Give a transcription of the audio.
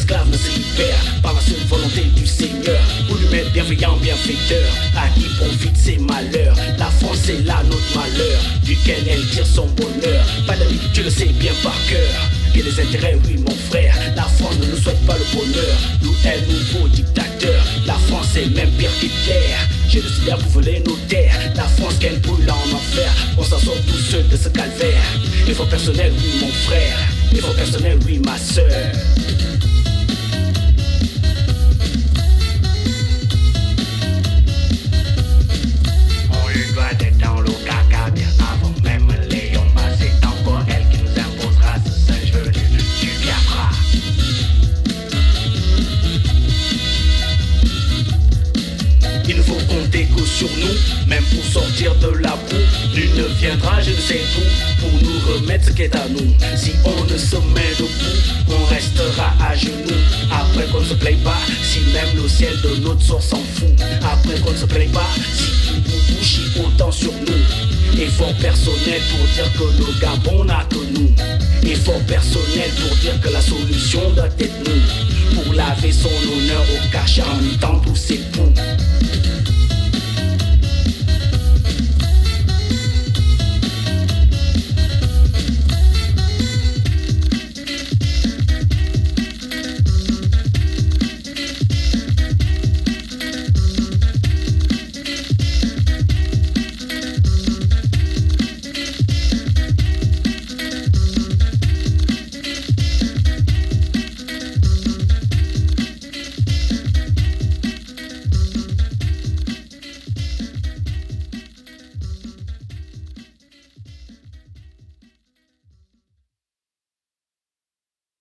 esclave ne se libère par la seule volonté du Seigneur. Pour lui mettre bienveillant, bienfaiteur, à qui profite ses malheurs. La France est là notre malheur, duquel elle tire son bonheur. Pas d'amis, tu le sais bien par cœur. Que les intérêts, oui mon frère. La France ne nous souhaite pas le bonheur. Nous est nouveau dictateur. La France est même pire qu'Hitler. Génocidaire pour voler nos terres. La France qu'elle brûle en enfer. On s'en sort tous ceux de ce calvaire. Effort personnel, oui mon frère. Effort personnel, oui ma soeur. Sur nous, même pour sortir de la boue, nul ne viendra, je ne sais où, pour nous remettre ce qui est à nous. Si on ne se met debout, on restera à genoux. Après qu'on ne se plaigne pas, si même le ciel de notre sort s'en fout. Après qu'on ne se plaigne pas, si tout vous chie autant sur nous. Effort personnel pour dire que le Gabon n'a que nous. Effort personnel pour dire que la solution doit être nous. Pour laver son honneur au cachet en imitant tous ses poux.